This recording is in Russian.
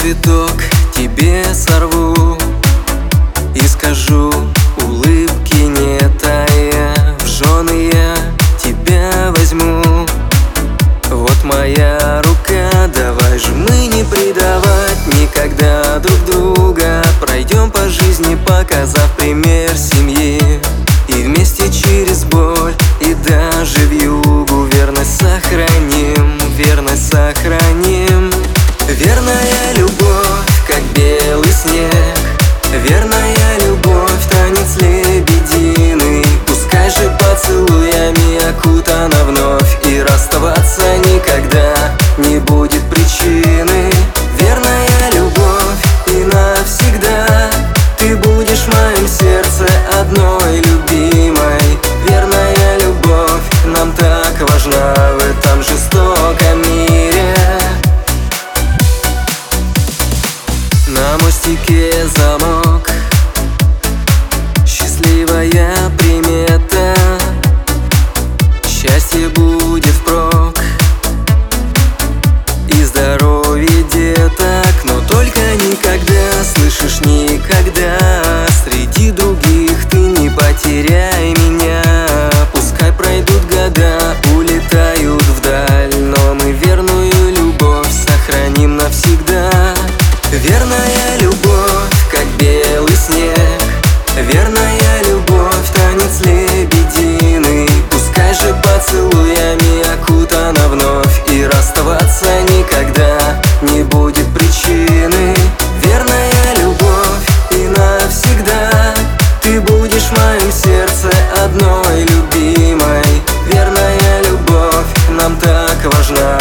цветок тебе сорву и скажу, улыбки не тая, в жены я тебя возьму. Вот моя рука, давай же мы не предавать никогда друг друга. Пройдем по жизни, показав пример семьи, и вместе через боль и даже вьюгу верность сохраним, верность сохраним. Верная любовь, как белый снег, верная любовь, танец лебединый. Пускай же поцелуями окутана вновь, и расставаться никогда не будет причины. Верная любовь, и навсегда ты будешь в моем сердце одной любимой. Верная любовь нам так важна в этом жестоком мире. На мостике замок, счастливая примета, счастье будет впрок и здоровье деток. Но только никогда, слышишь, никогда среди других ты не потеряй меня. Пускай пройдут года, улетают вдаль, но мы верную любовь сохраним навсегда. Верная любовь, как белый снег, верная любовь, танец лебединый. Пускай же поцелуями окутана вновь, и расставаться никогда не будет причины. Верная любовь, и навсегда ты будешь в моем сердце одной любимой. Верная любовь нам так важна